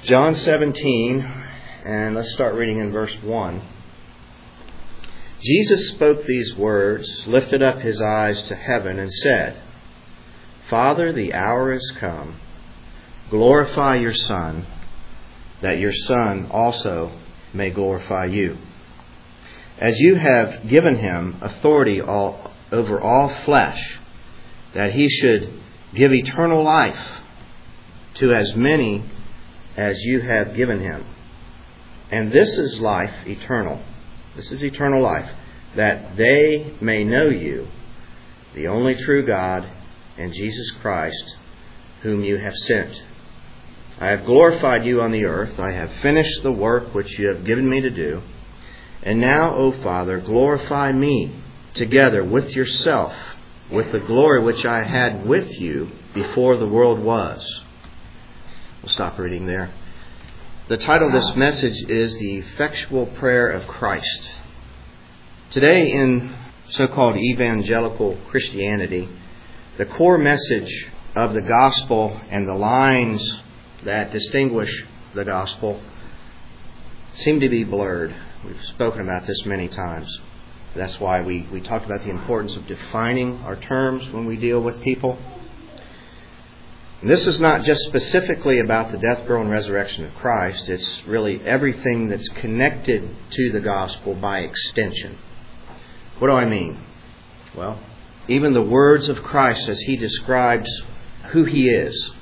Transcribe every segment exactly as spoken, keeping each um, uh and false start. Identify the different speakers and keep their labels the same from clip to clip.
Speaker 1: John seventeen, and let's start reading in verse one. Jesus spoke these words, lifted up his eyes to heaven, and said, Father, the hour is come. Glorify your Son, that your Son also may glorify you. As you have given him authority all, over all flesh, that he should give eternal life to as many as you have given him. And this is life eternal. This is eternal life, that they may know you, the only true God, and Jesus Christ, whom you have sent. I have glorified you on the earth. I have finished the work which you have given me to do. And now, O Father, glorify me together with yourself, with the glory which I had with you before the world was. We'll stop reading there. The title of this message is The Effectual Prayer of Christ. Today in so-called evangelical Christianity, the core message of the gospel and the lines that distinguish the gospel seem to be blurred. We've spoken about this many times. That's why we, we talked about the importance of defining our terms when we deal with people. And this is not just specifically about the death, burial, and resurrection of Christ. It's really everything that's connected to the gospel by extension. What do I mean? Well, even the words of Christ as he describes who he is,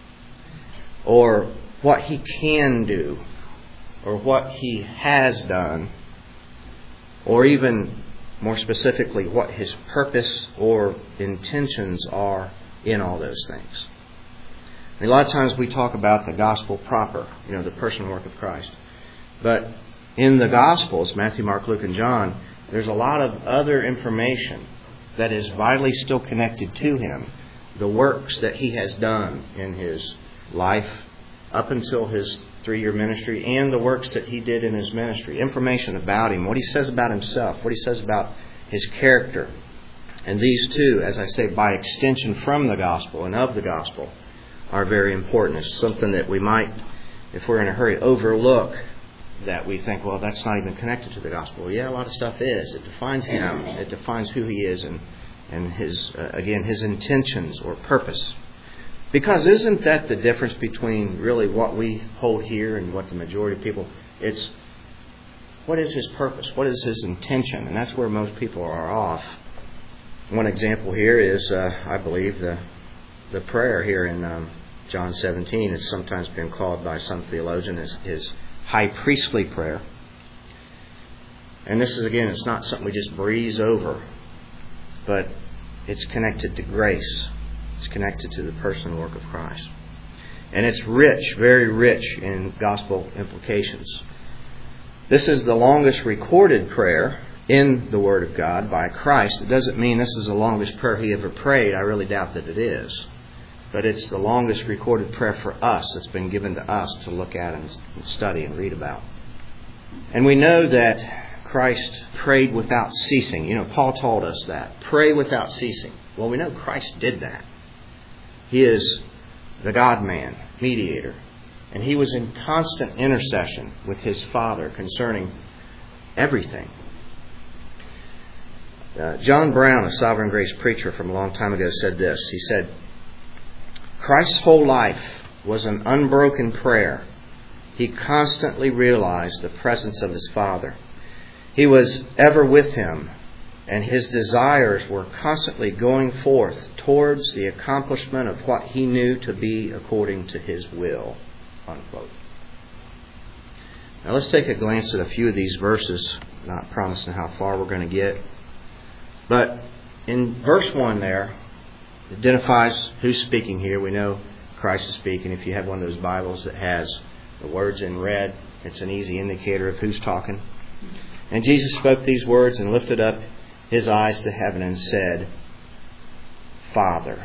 Speaker 1: or what he can do, or what he has done, or even more specifically what his purpose or intentions are in all those things. And a lot of times we talk about the gospel proper, you know, the person and work of Christ. But in the Gospels, Matthew, Mark, Luke, and John, there's a lot of other information that is vitally still connected to him. The works that he has done in his life up until his three-year ministry, and the works that he did in his ministry. Information about him, what he says about himself, what he says about his character. And these two, as I say, by extension from the gospel and of the gospel, are very important. It's something that we might, if we're in a hurry, overlook, that we think, well, that's not even connected to the gospel. Well, yeah, a lot of stuff is. It defines him. It defines who he is and, and his, uh, again, his intentions or purpose. Because isn't that the difference between really what we hold here and what the majority of people, it's what is his purpose? What is his intention? And that's where most people are off. One example here is, uh, I believe, the the prayer here in um, John seventeen. It's sometimes been called by some theologians as his high priestly prayer. And this is, again, it's not something we just breeze over, but it's connected to grace. It's connected to the person and work of Christ. And it's rich, very rich in gospel implications. This is the longest recorded prayer in the Word of God by Christ. It doesn't mean this is the longest prayer he ever prayed. I really doubt that it is. But it's the longest recorded prayer for us that's been given to us to look at and study and read about. And we know that Christ prayed without ceasing. You know, Paul told us that. Pray without ceasing. Well, we know Christ did that. He is the God-man, mediator. And he was in constant intercession with his Father concerning everything. Uh, John Brown, a Sovereign Grace preacher from a long time ago, said this. He said, Christ's whole life was an unbroken prayer. He constantly realized the presence of his Father. He was ever with him, and his desires were constantly going forth towards the accomplishment of what he knew to be according to his will. Unquote. Now let's take a glance at a few of these verses, not promising how far we're going to get. But in verse one there, it identifies who's speaking here. We know Christ is speaking. If you have one of those Bibles that has the words in red, it's an easy indicator of who's talking. And Jesus spoke these words and lifted up his eyes to heaven and said, Father.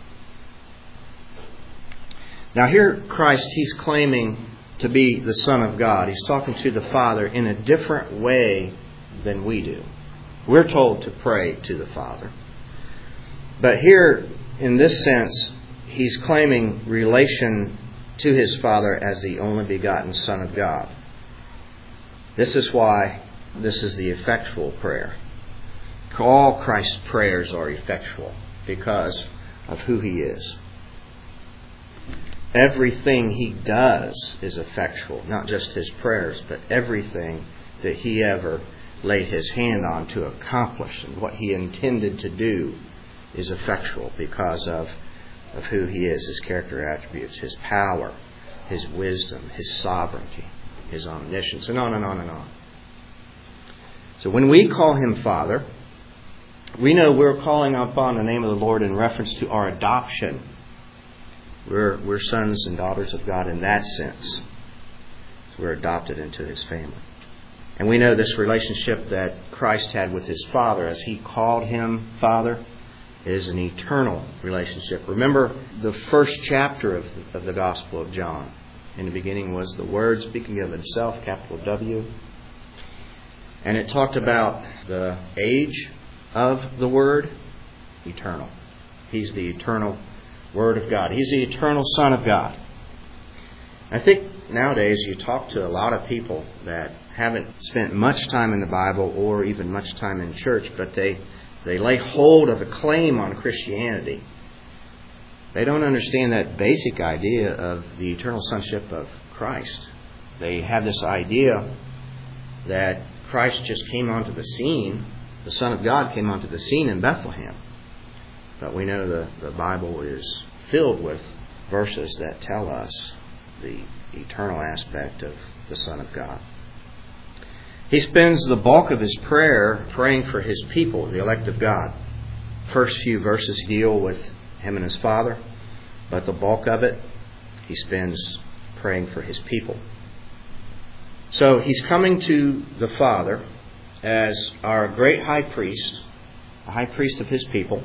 Speaker 1: Now here Christ, he's claiming to be the Son of God. He's talking to the Father in a different way than we do. We're told to pray to the Father. But here, in this sense, he's claiming relation to His Father as the only begotten Son of God. This is why this is the effectual prayer. All Christ's prayers are effectual because of who He is. Everything He does is effectual, not just His prayers, but everything that He ever laid His hand on to accomplish, and what He intended to do is effectual because of, of who He is, His character attributes, His power, His wisdom, His sovereignty, His omniscience, and on and on and on. So when we call Him Father, we know we're calling upon the name of the Lord in reference to our adoption. We're, we're sons and daughters of God in that sense. So we're adopted into His family. And we know this relationship that Christ had with His Father as He called Him Father is an eternal relationship. Remember the first chapter of the, of the Gospel of John. In the beginning was the Word, speaking of Himself, capital W. And it talked about the age of the Word, eternal. He's the eternal Word of God. He's the eternal Son of God. I think nowadays you talk to a lot of people that haven't spent much time in the Bible or even much time in church, but they, they lay hold of a claim on Christianity. They don't understand that basic idea of the eternal sonship of Christ. They have this idea that Christ just came onto the scene. The Son of God came onto the scene in Bethlehem. But we know the, the Bible is filled with verses that tell us the eternal aspect of the Son of God. He spends the bulk of his prayer praying for His people, the elect of God. First few verses deal with Him and His Father, but the bulk of it He spends praying for His people. So He's coming to the Father as our great high priest, a high priest of His people,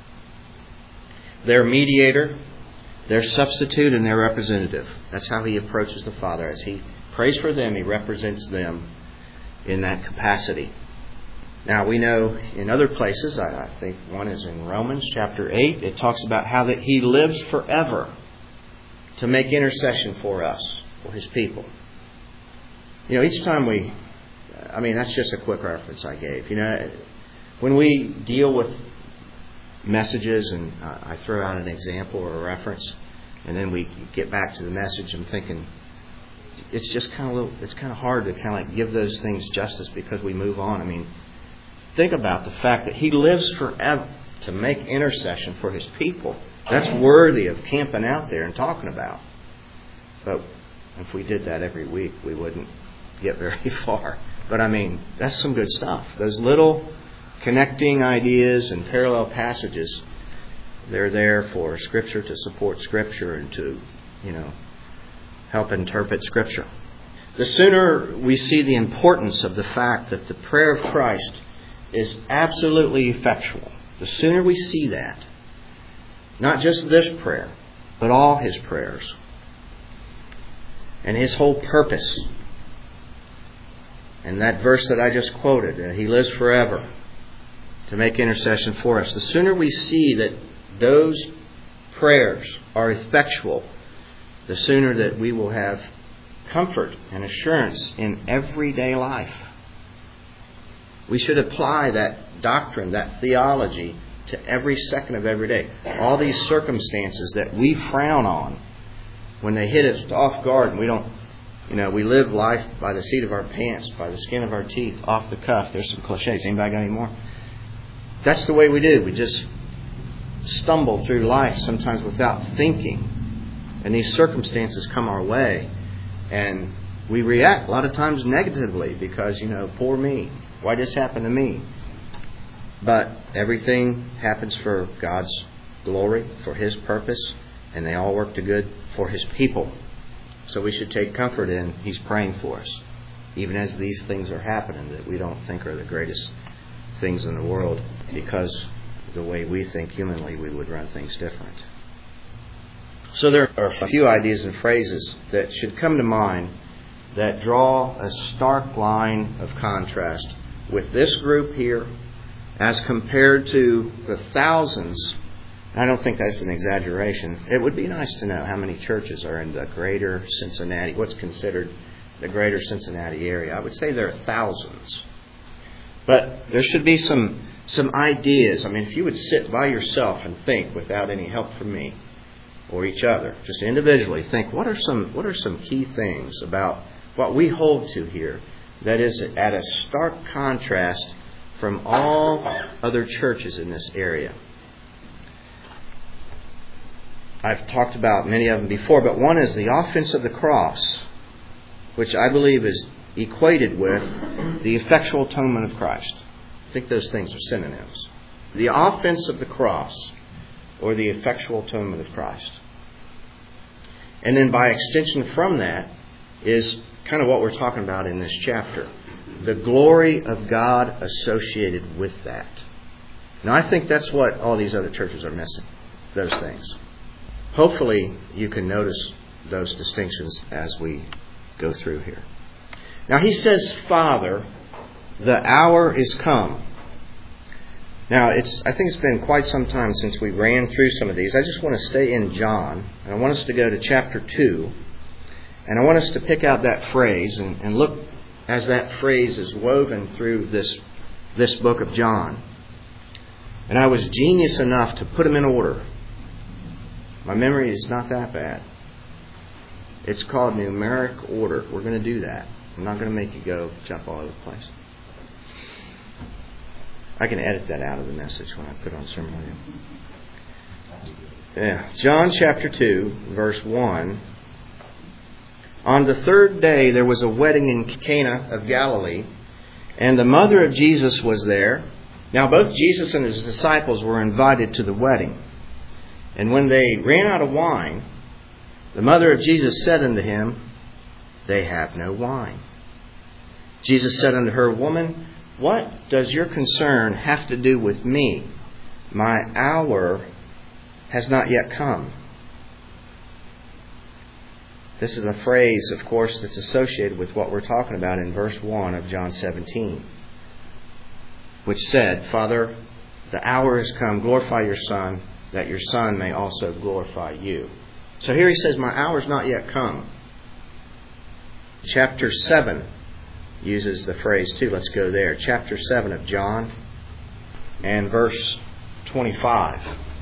Speaker 1: their mediator, their substitute, and their representative. That's how He approaches the Father. As He prays for them, He represents them in that capacity. Now we know in other places, I, I think one is in Romans chapter eight, it talks about how that He lives forever to make intercession for us, for His people. You know, each time we, I mean, that's just a quick reference I gave. You know, when we deal with messages and uh, I throw out an example or a reference, and then we get back to the message, I'm thinking it's just kind of a little, it's kind of hard to kind of like give those things justice because we move on. I mean, think about the fact that He lives forever to make intercession for His people. That's worthy of camping out there and talking about. But if we did that every week, we wouldn't get very far. But I mean, that's some good stuff. Those little connecting ideas and parallel passages, they're there for Scripture to support Scripture and to, you know, help interpret Scripture. The sooner we see the importance of the fact that the prayer of Christ is absolutely effectual, the sooner we see that, not just this prayer, but all His prayers, and His whole purpose. And that verse that I just quoted, uh, He lives forever to make intercession for us. The sooner we see that those prayers are effectual, the sooner that we will have comfort and assurance in everyday life. We should apply that doctrine, that theology, to every second of every day. All these circumstances that we frown on, when they hit us off guard and we don't, you know, we live life by the seat of our pants, by the skin of our teeth, off the cuff. There's some cliches. Anybody got any more? That's the way we do. We just stumble through life sometimes without thinking. And these circumstances come our way. And we react a lot of times negatively because, you know, poor me. Why this happened to me? But everything happens for God's glory, for His purpose, and they all work to good for His people. So we should take comfort in He's praying for us, even as these things are happening that we don't think are the greatest things in the world, because the way we think humanly, we would run things different. So there are a few ideas and phrases that should come to mind that draw a stark line of contrast with this group here as compared to the thousands I don't think that's an exaggeration. It would be nice to know how many churches are in the greater Cincinnati, what's considered the greater Cincinnati area. I would say there are thousands. But there should be some some ideas. I mean, if you would sit by yourself and think without any help from me or each other, just individually think, what are some what are some key things about what we hold to here that is at a stark contrast from all other churches in this area? I've talked about many of them before, but one is the offense of the cross, which I believe is equated with the effectual atonement of Christ. I think those things are synonyms. The offense of the cross, or the effectual atonement of Christ. And then by extension from that is kind of what we're talking about in this chapter. The glory of God associated with that. Now I think that's what all these other churches are missing. Those things. Hopefully you can notice those distinctions as we go through here. Now he says, Father, the hour is come. Now it's I think it's been quite some time since we ran through some of these. I just want to stay in John, and I want us to go to chapter two, and I want us to pick out that phrase and, and look as that phrase is woven through this this book of John. And I was genius enough to put them in order. My memory is not that bad. It's called numeric order. We're going to do that. I'm not going to make you go jump all over the place. I can edit that out of the message when I put on sermon audio. Yeah. John chapter two, verse one. On the third day there was a wedding in Cana of Galilee, and the mother of Jesus was there. Now both Jesus and his disciples were invited to the wedding. And when they ran out of wine, the mother of Jesus said unto him, They have no wine. Jesus said unto her, Woman, what does your concern have to do with me? My hour has not yet come. This is a phrase, of course, that's associated with what we're talking about in verse one of John seventeen, which said, Father, the hour has come, glorify your Son, that your Son may also glorify you. So here he says, my hour has not yet come. Chapter seven uses the phrase too. Let's go there. Chapter seven of John and verse twenty-five.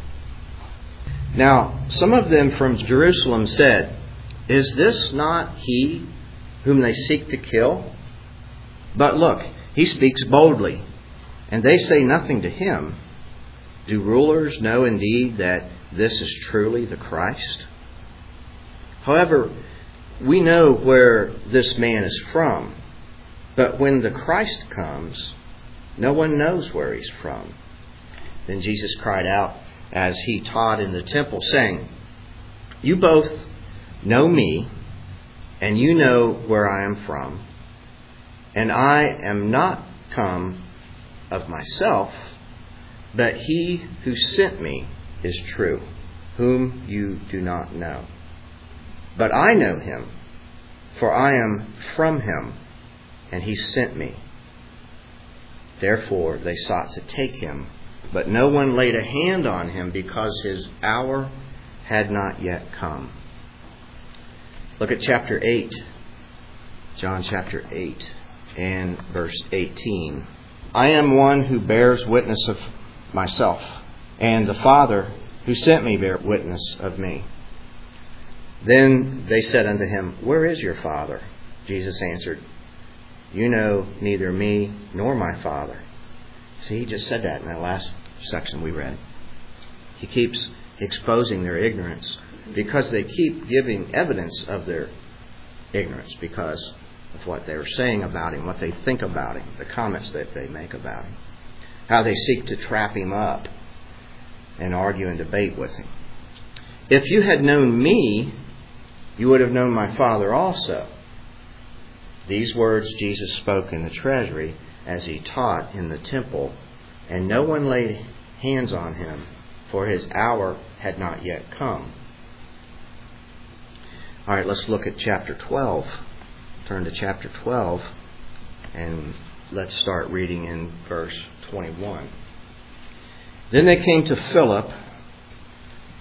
Speaker 1: Now, some of them from Jerusalem said, Is this not he whom they seek to kill? But look, he speaks boldly, and they say nothing to him. Do rulers know indeed that this is truly the Christ? However, we know where this man is from, but when the Christ comes, no one knows where he's from. Then Jesus cried out as he taught in the temple, saying, You both know me, and you know where I am from, and I am not come of myself, but he who sent me is true, whom you do not know. But I know him, for I am from him, and he sent me. Therefore they sought to take him, but no one laid a hand on him, because his hour had not yet come. Look at chapter eight, John chapter eight, and verse eighteen. I am one who bears witness of myself, and the Father who sent me bear witness of me. Then they said unto him, Where is your Father? Jesus answered, You know neither me nor my Father. See, he just said that in that last section we read. He keeps exposing their ignorance because they keep giving evidence of their ignorance because of what they're saying about him, what they think about him, the comments that they make about him, how they seek to trap him up and argue and debate with him. If you had known me, you would have known my Father also. These words Jesus spoke in the treasury as he taught in the temple, and no one laid hands on him, for his hour had not yet come. All right, let's look at chapter twelve. Turn to chapter twelve, and let's start reading in verse twenty-one. Then they came to Philip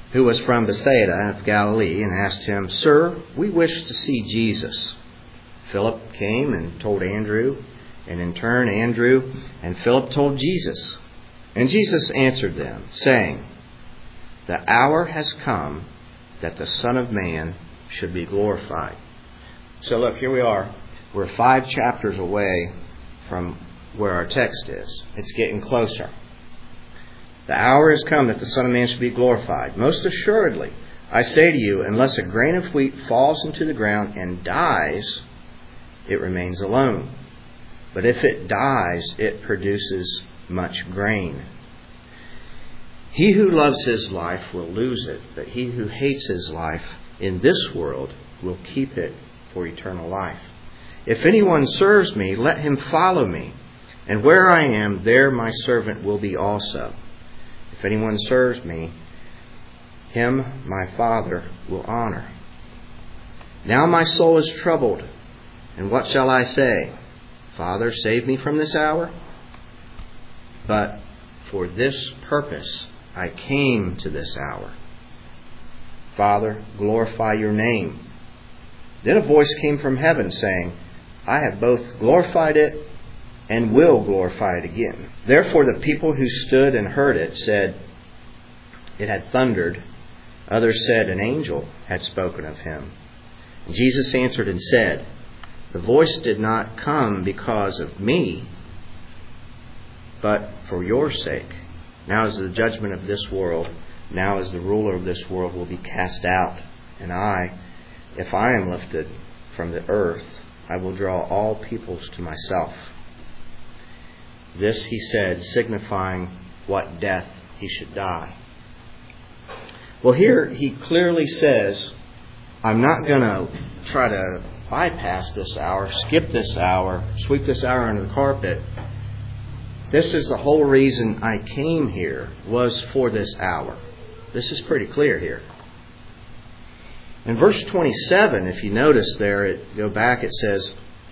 Speaker 1: who was from Bethsaida of Galilee, and asked him, "Sir, we wish to see Jesus." Philip came and told Andrew, and in turn Andrew and Philip told Jesus. And Jesus answered them, saying, "The hour has come that the Son of Man should be glorified." So look, here we are. We're five chapters away from where our text is. It's getting closer. The hour has come that the Son of Man should be glorified. Most assuredly, I say to you, unless a grain of wheat falls into the ground and dies, it remains alone. But if it dies, it produces much grain. He who loves his life will lose it, but he who hates his life in this world will keep it for eternal life. If anyone serves me, let him follow me, and where I am, there my servant will be also. If anyone serves me, him my Father will honor. Now my soul is troubled, and what shall I say? Father, save me from this hour? But for this purpose I came to this hour. Father, glorify your name. Then a voice came from heaven saying, I have both glorified it and will glorify it again. Therefore the people who stood and heard it said, it had thundered. Others said, an angel had spoken of him. And Jesus answered and said, the voice did not come because of me, but for your sake. Now is the judgment of this world. Now is the ruler of this world will be cast out. And I, if I am lifted from the earth, I will draw all peoples to myself. This he said, signifying what death he should die. Well, here he clearly says, I'm not going to try to bypass this hour, skip this hour, sweep this hour under the carpet. This is the whole reason I came here, was for this hour. This is pretty clear here. In verse twenty-seven, if you notice there, it, go back, it says,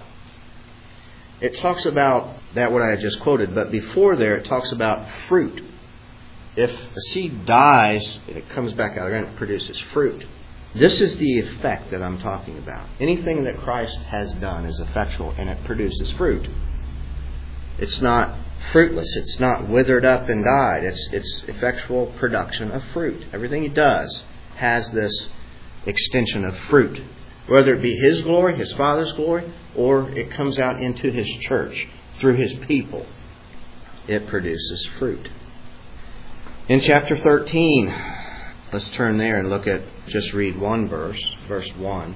Speaker 1: it talks about that what I had just quoted, but before there it talks about fruit. If a seed dies, it comes back out and it produces fruit. This is the effect that I'm talking about. Anything that Christ has done is effectual and it produces fruit. It's not fruitless. It's not withered up and died. It's, it's effectual production of fruit. Everything he does has this extension of fruit. Whether it be His glory, His Father's glory, or it comes out into His church through His people, it produces fruit. In chapter thirteen, let's turn there and look at, just read one verse, verse one.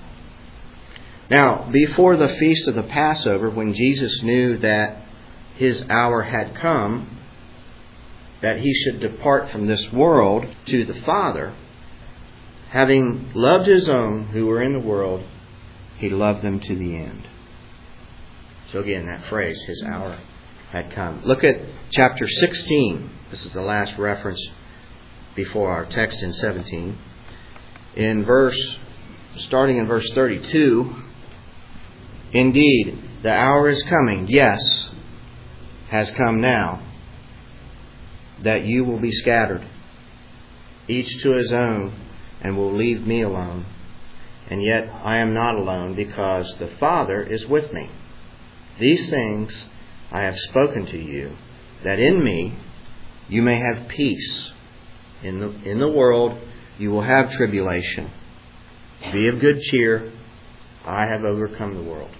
Speaker 1: Now, before the feast of the Passover, when Jesus knew that His hour had come, that He should depart from this world to the Father, having loved His own who were in the world, He loved them to the end. So again, that phrase, His hour had come. Look at chapter sixteen. This is the last reference before our text in seventeen. In verse, starting in verse thirty-two, indeed, the hour is coming, yes, has come now, that you will be scattered, each to his own, and will leave me alone. And yet I am not alone, because the Father is with me. These things I have spoken to you, that in me you may have peace. In the, in the world you will have tribulation. Be of good cheer. I have overcome the world.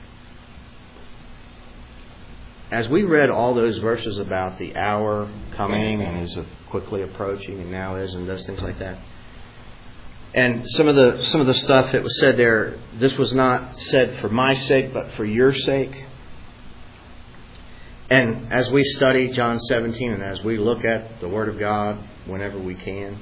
Speaker 1: As we read all those verses about the hour coming and is quickly approaching and now is and those things like that, and some of the some of the stuff that was said there, this was not said for my sake, but for your sake. And as we study John seventeen and as we look at the Word of God whenever we can,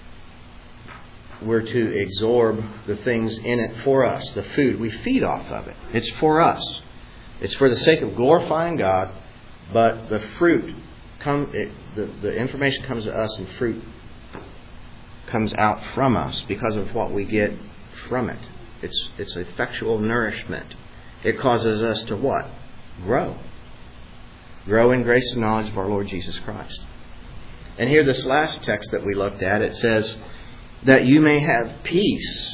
Speaker 1: we're to absorb the things in it for us, the food. We feed off of it. It's for us. It's for the sake of glorifying God, but the fruit, come, it, the, the information comes to us and fruit comes out from us because of what we get from it. It's it's effectual nourishment. It causes us to what? Grow. Grow in grace and knowledge of our Lord Jesus Christ. And here, this last text that we looked at, it says, that you may have peace.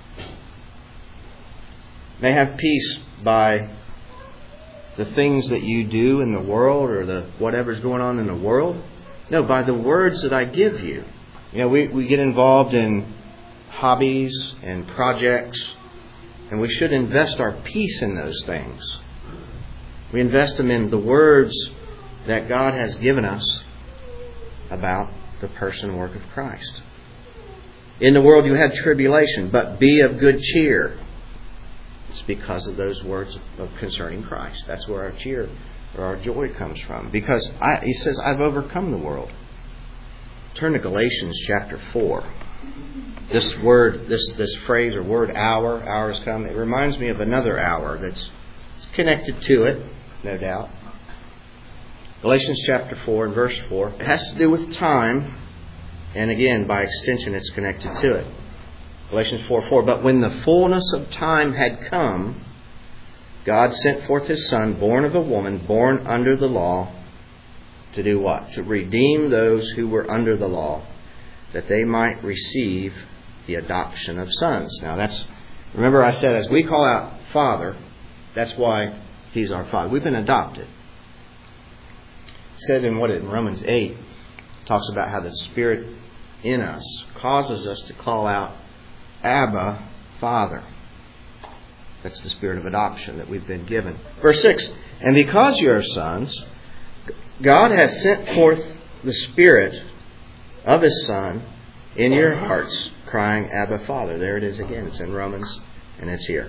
Speaker 1: May have peace by the things that you do in the world or the whatever's going on in the world. No, by the words that I give you. You know, we, we get involved in hobbies and projects, and we should invest our peace in those things. We invest them in the words that God has given us about the person and work of Christ. In the world you have tribulation, but be of good cheer. It's because of those words of concerning Christ. That's where our cheer or our joy comes from. Because I, he says, I've overcome the world. Turn to Galatians chapter four. This word, this this phrase or word hour, hour has come. It reminds me of another hour that's connected to it, no doubt. Galatians chapter four and verse four. It has to do with time. And again, by extension, it's connected to it. Galatians four four. But when the fullness of time had come, God sent forth His Son, born of a woman, born under the law, to do what? To redeem those who were under the law, that they might receive the adoption of sons. Now that's, remember I said, as we call out Father, that's why He's our Father. We've been adopted. It said in what in Romans eight, talks about how the Spirit in us causes us to call out Abba, Father. That's the spirit of adoption that we've been given. Verse six, and because you are sons, God has sent forth the Spirit of His Son in your hearts, crying, Abba, Father. There it is again. It's in Romans, and it's here.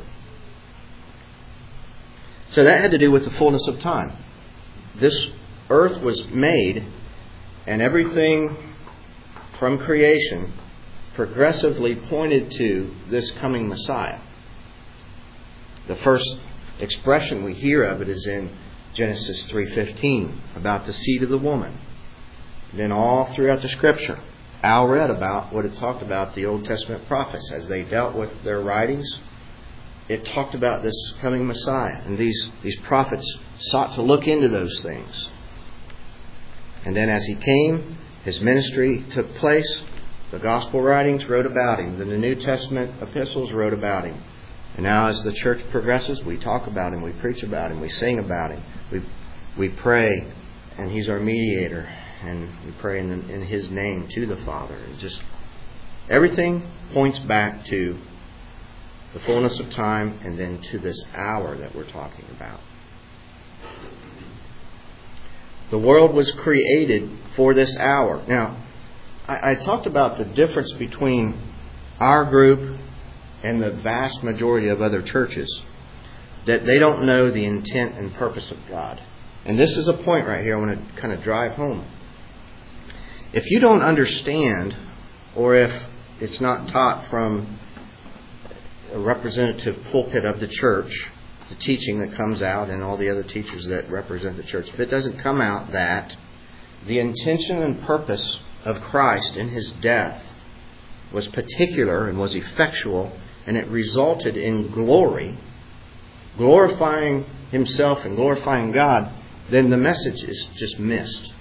Speaker 1: So that had to do with the fullness of time. This earth was made, and everything from creation progressively pointed to this coming Messiah. The first expression we hear of it is in Genesis three fifteen, about the seed of the woman. And then all throughout the Scripture, Al read about what it talked about the Old Testament prophets as they dealt with their writings. It talked about this coming Messiah, and these, these prophets sought to look into those things. And then as He came, His ministry took place. The Gospel writings wrote about Him. The New Testament epistles wrote about Him. And now as the church progresses, we talk about Him, we preach about Him, we sing about Him, we we pray, and He's our mediator, and we pray in, in His name to the Father. And just everything points back to the fullness of time and then to this hour that we're talking about. The world was created for this hour. Now, I, I talked about the difference between our group and the vast majority of other churches, that they don't know the intent and purpose of God. And this is a point right here I want to kind of drive home. If you don't understand, or if it's not taught from a representative pulpit of the church, the teaching that comes out and all the other teachers that represent the church, if it doesn't come out that the intention and purpose of Christ in His death was particular and was effectual, and it resulted in glory, glorifying Himself and glorifying God, then the message is just missed.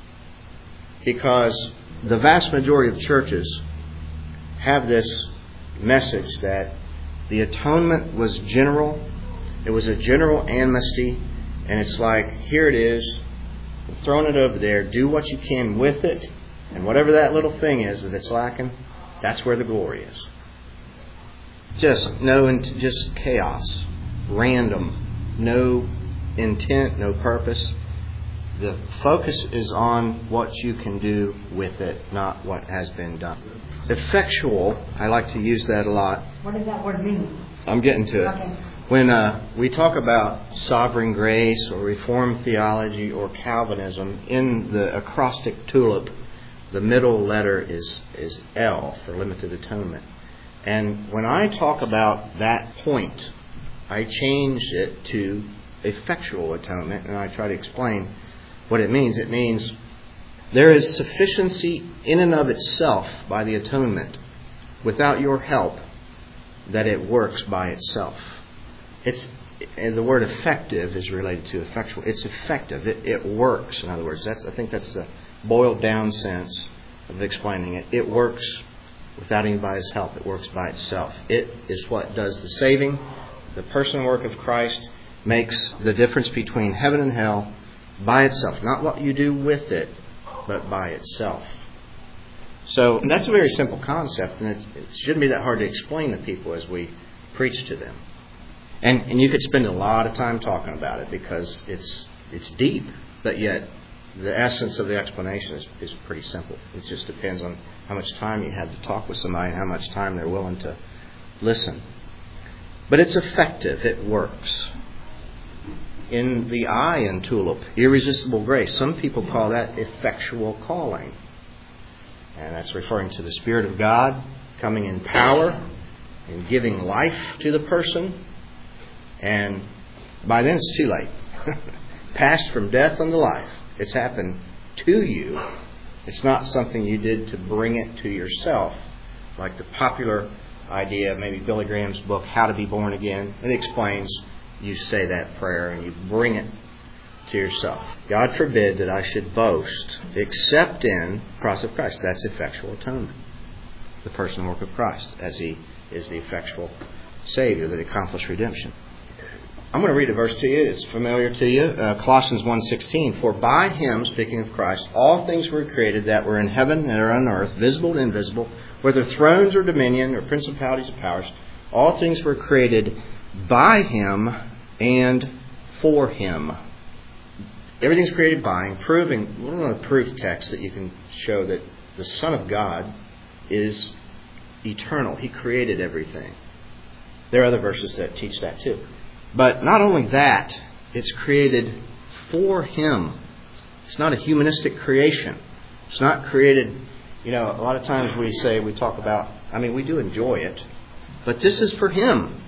Speaker 1: Because the vast majority of churches have this message that the atonement was general, it was a general amnesty, and it's like, here it is, I'm throwing it over there, do what you can with it, and whatever that little thing is that it's lacking, that's where the glory is. Just no, just chaos, random, no intent, no purpose. The focus is on what you can do with it, not what has been done. Effectual, I like to use that a lot.
Speaker 2: What does that word mean?
Speaker 1: I'm getting to it.
Speaker 2: Okay.
Speaker 1: When uh, we talk about sovereign grace or Reformed theology or Calvinism, in the acrostic tulip, the middle letter is, is L for limited atonement. And when I talk about that point, I change it to effectual atonement, and I try to explain what it means. It means there is sufficiency in and of itself by the atonement, without your help, that it works by itself. It's and the word effective is related to effectual. It's effective. It, it works. In other words, that's I think that's the boiled down sense of explaining it. It works without anybody's help. It works by itself. It is what does the saving. The personal work of Christ makes the difference between heaven and hell by itself. Not what you do with it, but by itself. So that's a very simple concept, and it, it shouldn't be that hard to explain to people as we preach to them. And and you could spend a lot of time talking about it because it's it's deep, but yet the essence of the explanation is, is pretty simple. It just depends on how much time you have to talk with somebody and how much time they're willing to listen. But it's effective. It works. In the I in TULIP, irresistible grace, some people call that effectual calling. And that's referring to the Spirit of God coming in power and giving life to the person. And by then it's too late. Passed from death unto life. It's happened to you. It's not something you did to bring it to yourself. Like the popular idea, maybe Billy Graham's book, How to Be Born Again. It explains you say that prayer and you bring it to yourself. God forbid that I should boast except in the cross of Christ. That's effectual atonement. The personal work of Christ as He is the effectual Savior that accomplished redemption. I'm going to read a verse to you. It's familiar to you. Uh, Colossians one sixteen. For by Him, speaking of Christ, all things were created that were in heaven and are on earth, visible and invisible, whether thrones or dominion or principalities or powers. All things were created by Him and for Him. Everything's created by Him, proving, one of the proof texts that you can show that the Son of God is eternal. He created everything. There are other verses that teach that too. But not only that, it's created for Him. It's not a humanistic creation. It's not created, you know, a lot of times we say, we talk about, I mean, we do enjoy it, but this is for Him.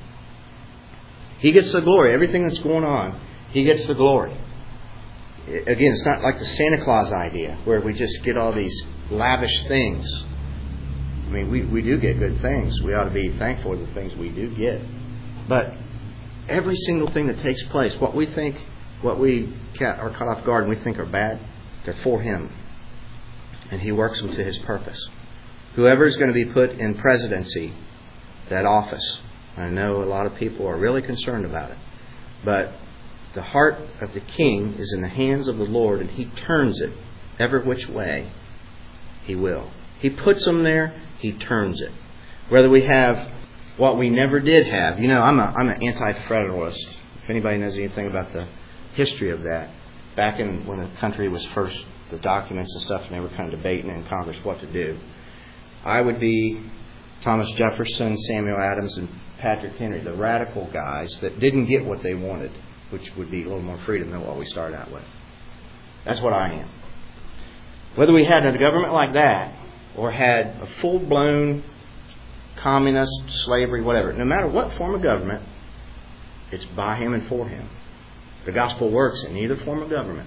Speaker 1: He gets the glory. Everything that's going on, He gets the glory. Again, it's not like the Santa Claus idea where we just get all these lavish things. I mean, we, we do get good things. We ought to be thankful for the things we do get. But every single thing that takes place, what we think, what we are caught off guard and we think are bad, they're for Him. And He works them to His purpose. Whoever is going to be put in presidency, that office, I know a lot of people are really concerned about it. But the heart of the king is in the hands of the Lord, and He turns it every which way He will. He puts them there, He turns it. Whether we have what we never did have. You know, I'm a I'm an anti-federalist. If anybody knows anything about the history of that, back in when the country was first, the documents and stuff, and they were kind of debating in Congress what to do, I would be Thomas Jefferson, Samuel Adams, and Patrick Henry, the radical guys that didn't get what they wanted, which would be a little more freedom than what we started out with. That's what I am. Whether we had a government like that or had a full-blown communist, slavery, whatever, no matter what form of government, it's by Him and for Him. The gospel works in either form of government.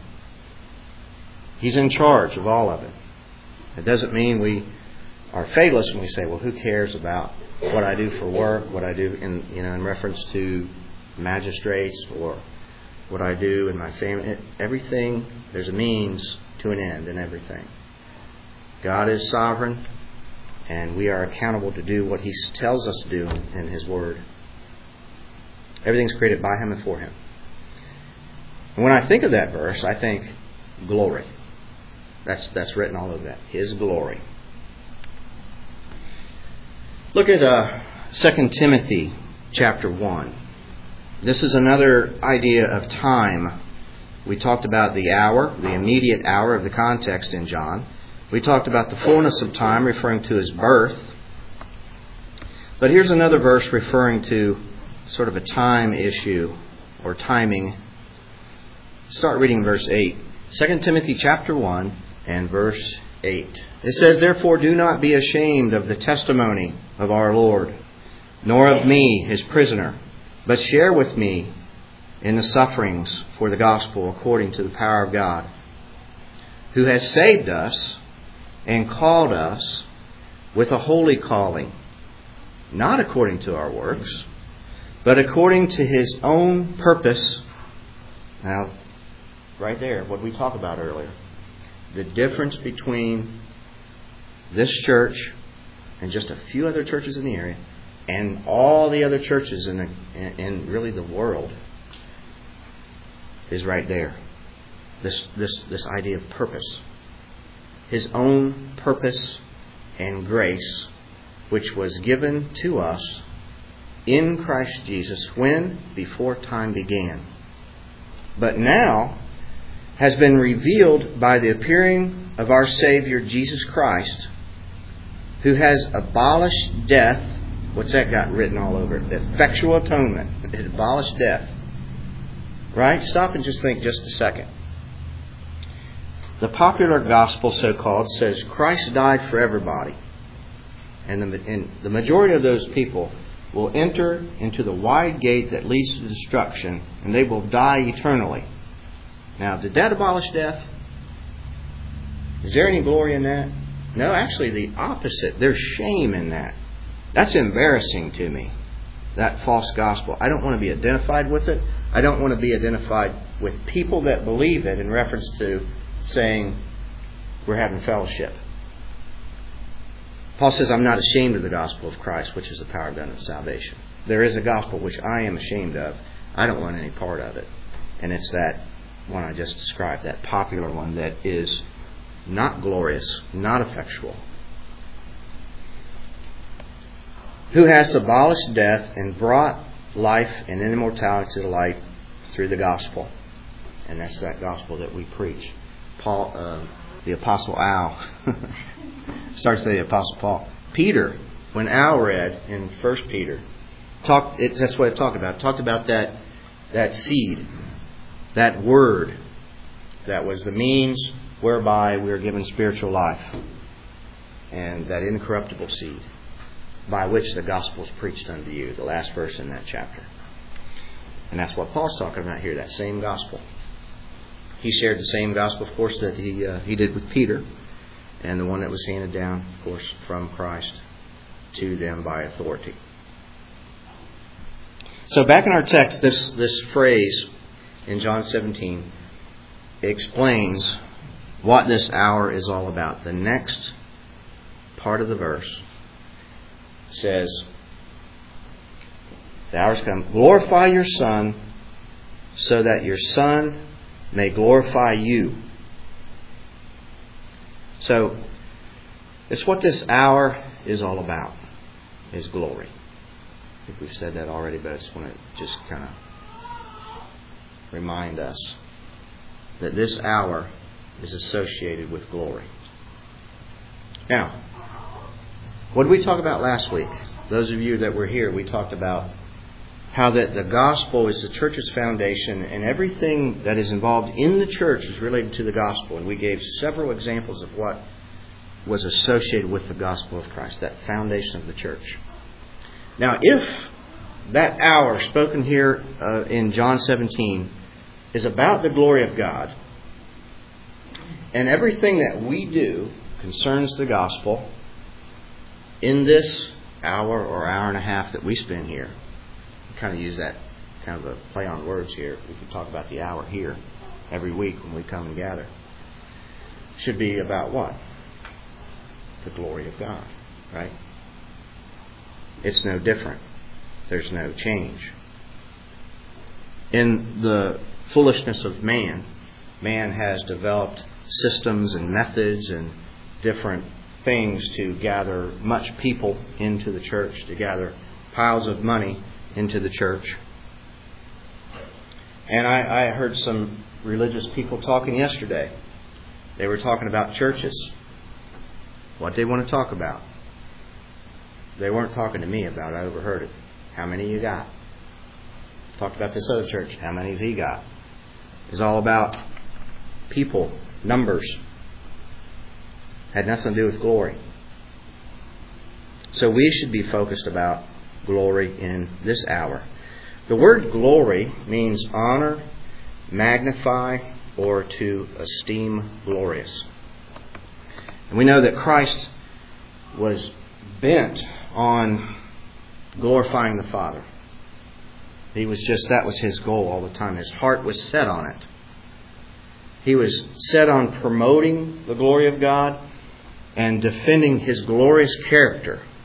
Speaker 1: He's in charge of all of it. It doesn't mean we are fatalists when we say, well, who cares about what I do for work, what I do in, you know, in reference to magistrates or what I do in my family. Everything, there's a means to an end in everything. God is sovereign, and we are accountable to do what He tells us to do in His Word. Everything's created by Him and for Him. And when I think of that verse, I think glory. That's that's written all over that. His glory. Look at uh, Second Timothy chapter one. This is another idea of time. We talked about the hour, the immediate hour of the context in John. We talked about the fullness of time, referring to His birth. But here's another verse referring to sort of a time issue or timing. Start reading verse eight. Second Timothy chapter one and verse eight. It says, therefore do not be ashamed of the testimony of our Lord, nor of me, His prisoner, but share with me in the sufferings for the gospel according to the power of God, who has saved us and called us with a holy calling, not according to our works, but according to His own purpose. Now, right there, what we talked about earlier. The difference between this church and just a few other churches in the area, and all the other churches in, the, in, in really the world, is right there. This, this, this idea of purpose. His own purpose and grace, which was given to us in Christ Jesus when? Before time began. But now has been revealed by the appearing of our Savior Jesus Christ, who has abolished death. What's that got written all over it? Effectual atonement. It abolished death. Right? Stop and just think just a second. The popular gospel, so-called, says Christ died for everybody. And the, and the majority of those people will enter into the wide gate that leads to destruction, and they will die eternally. Now, did that abolish death? Is there any glory in that? No, actually the opposite. There's shame in that. That's embarrassing to me, that false gospel. I don't want to be identified with it. I don't want to be identified with people that believe it in reference to saying we're having fellowship. Paul says, I'm not ashamed of the gospel of Christ, which is the power of God and salvation. There is a gospel which I am ashamed of. I don't want any part of it. And it's that one I just described, that popular one that is not glorious, not effectual. Who has abolished death and brought life and immortality to the light through the gospel. And that's that gospel that we preach. Paul, uh, the Apostle Al, starts with the Apostle Paul. Peter, when Al read in First Peter, talked. It, that's what it talked about. It talked about that that seed, that word, that was the means whereby we are given spiritual life, and that incorruptible seed, by which the gospel is preached unto you. The last verse in that chapter, and that's what Paul's talking about here. That same gospel. He shared the same gospel, of course, that he uh, he did with Peter, and the one that was handed down, of course, from Christ to them by authority. So back in our text, this, this phrase in John seventeen explains what this hour is all about. The next part of the verse says, the hour's come. Glorify your Son, so that your Son may glorify you. So, it's what this hour is all about, is glory. I think we've said that already, but I just want to just kind of remind us that this hour is associated with glory. Now, what did we talk about last week? Those of you that were here, we talked about how that the gospel is the church's foundation, and everything that is involved in the church is related to the gospel. And we gave several examples of what was associated with the gospel of Christ, that foundation of the church. Now, if that hour spoken here uh, in John seventeen is about the glory of God, and everything that we do concerns the gospel in this hour or hour and a half that we spend here, kind of use that kind of a play on words here. We can talk about the hour here every week when we come and gather. Should be about what? The glory of God, right? It's no different. There's no change. In the foolishness of man, man has developed systems and methods and different things to gather much people into the church, to gather piles of money into the church. And I, I heard some religious people talking yesterday. They were talking about churches. What they want to talk about. They weren't talking to me about it. I overheard it. How many you got? Talked about this other church. How many's he got? It's all about people, numbers. Had nothing to do with glory. So we should be focused about glory in this hour. The word glory means honor, magnify, or to esteem glorious. And we know that Christ was bent on glorifying the Father. He was just, that was his goal all the time. His heart was set on it. He was set on promoting the glory of God and defending his glorious character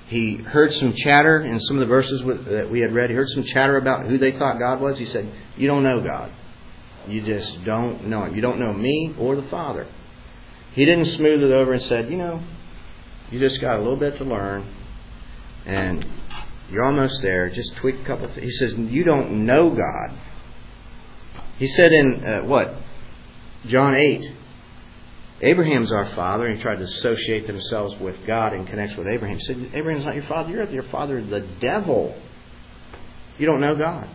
Speaker 1: he heard some chatter in some of the verses that we had read. He heard some chatter about who they thought God was. He said, you don't know God. You just don't know Him. You don't know me or the Father. He didn't smooth it over and said, you know, you just got a little bit to learn. And you're almost there. Just tweak a couple of things. He says, you don't know God. He said in, uh, what? John eight. Abraham's our father. And he tried to associate themselves with God in connection with Abraham. He said, Abraham's not your father. You're your father, the devil. You don't know God.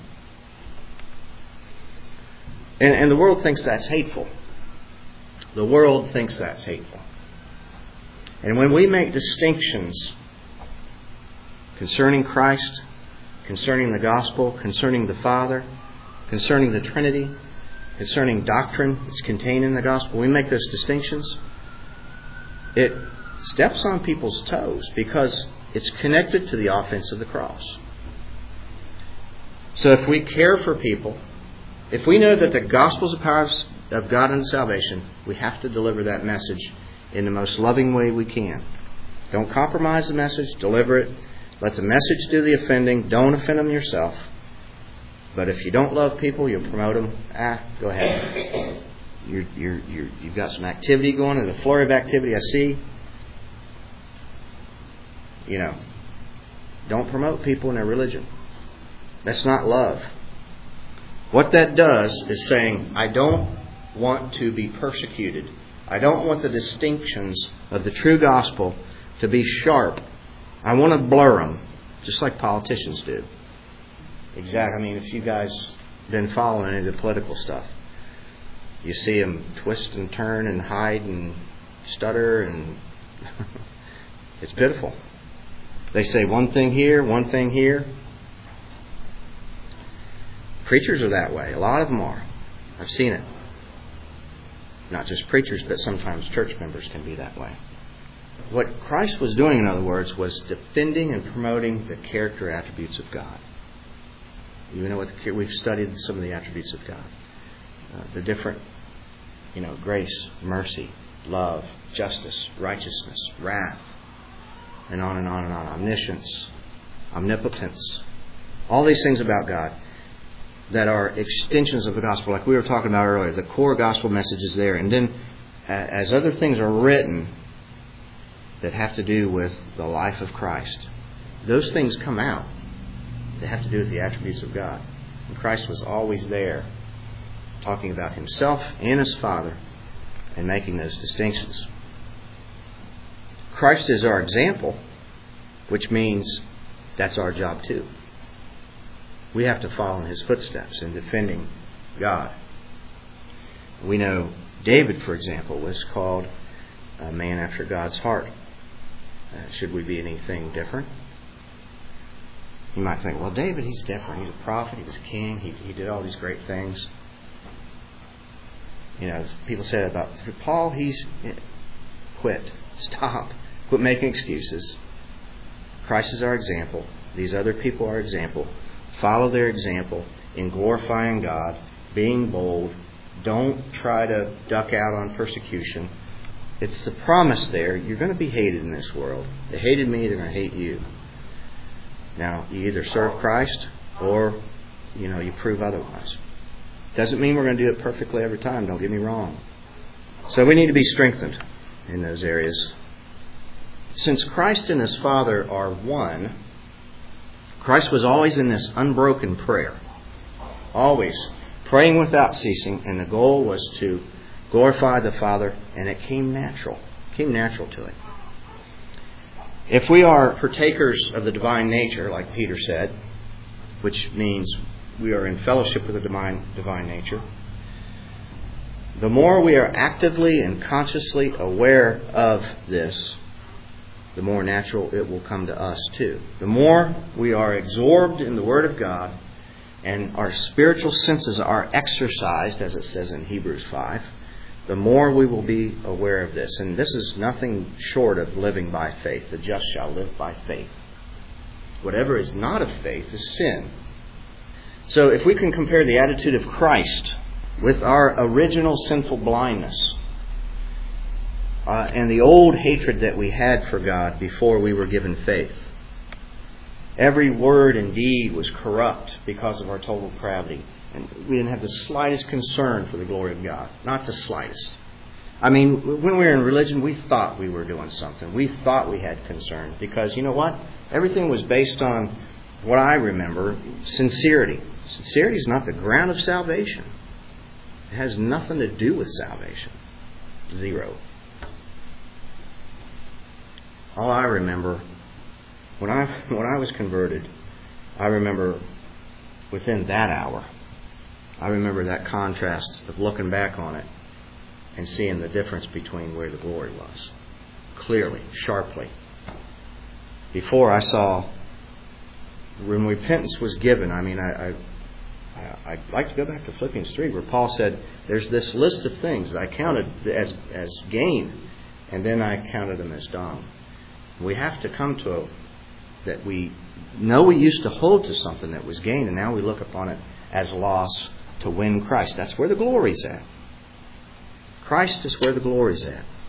Speaker 1: And, and the world thinks that's hateful. The world thinks that's hateful. And when we make distinctions concerning Christ, concerning the gospel, concerning the Father, concerning the Trinity, concerning doctrine that's contained in the gospel, we make those distinctions, it steps on people's toes because it's connected to the offense of the cross. So if we care for people, if we know that the gospel is the power of God unto salvation, we have to deliver that message in the most loving way we can. Don't compromise the message, deliver it. Let the message do the offending. Don't offend them yourself. But if you don't love people, you'll promote them. Ah, go ahead. You're, you're, you're, you've got some activity going. There's a flurry of activity I see. You know, don't promote people in their religion. That's not love. What that does is saying, I don't want to be persecuted. I don't want the distinctions of the true gospel to be sharp. I want to blur them, just like politicians do. Exactly. I mean, if you guys have been following any of the political stuff, you see them twist and turn and hide and stutter, and it's pitiful. They say one thing here, one thing here. Preachers are that way. A lot of them are. I've seen it. Not just preachers, but sometimes church members can be that way. What Christ was doing, in other words, was defending and promoting the character attributes of God. You know what the, we've studied some of the attributes of God. Uh, the different, you know, grace, mercy, love, justice, righteousness, wrath, and on and on and on. Omniscience, omnipotence. All these things about God that are extensions of the gospel, like we were talking about earlier. The core gospel message is there. And then as other things are written that have to do with the life of Christ, those things come out. They have to do with the attributes of God. And Christ was always there, talking about Himself and His Father and making those distinctions. Christ is our example, which means that's our job too. We have to follow in His footsteps in defending God. We know David, for example, was called a man after God's heart. Uh, should we be anything different? You might think, well, David, he's different. He's a prophet. He was a king. He, he did all these great things. You know, people say about Paul, he's quit. Stop. Quit making excuses. Christ is our example. These other people are our example. Follow their example in glorifying God, being bold. Don't try to duck out on persecution. It's the promise there. You're going to be hated in this world. They hated me, they're going to hate you. Now, you either serve Christ or, you know, you prove otherwise. Doesn't mean we're going to do it perfectly every time, don't get me wrong. So we need to be strengthened in those areas. Since Christ and His Father are one, Christ was always in this unbroken prayer. Always praying without ceasing, and the goal was to glorify the Father, and it came natural. It came natural to it. If we are partakers of the divine nature, like Peter said, which means we are in fellowship with the divine, divine nature, the more we are actively and consciously aware of this, the more natural it will come to us too. The more we are absorbed in the Word of God and our spiritual senses are exercised, as it says in Hebrews five, the more we will be aware of this. And this is nothing short of living by faith. The just shall live by faith. Whatever is not of faith is sin. So if we can compare the attitude of Christ with our original sinful blindness uh, and the old hatred that we had for God before we were given faith, Every word and deed was corrupt because of our total depravity. And we didn't have the slightest concern for the glory of God. Not the slightest. I mean, when we were in religion, we thought we were doing something. We thought we had concern. Because, you know what? Everything was based on what I remember, sincerity. Sincerity is not the ground of salvation. It has nothing to do with salvation. Zero. All I remember, when I when I was converted, I remember within that hour, I remember that contrast of looking back on it and seeing the difference between where the glory was. Clearly, sharply. Before I saw, when repentance was given, I mean, I, I, I'd like to go back to Philippians three, where Paul said, there's this list of things that I counted as, as gain, and then I counted them as dung. We have to come to a, that we know we used to hold to something that was gain, and now we look upon it as loss to win Christ. That's where the glory's at. Christ is where the glory's at.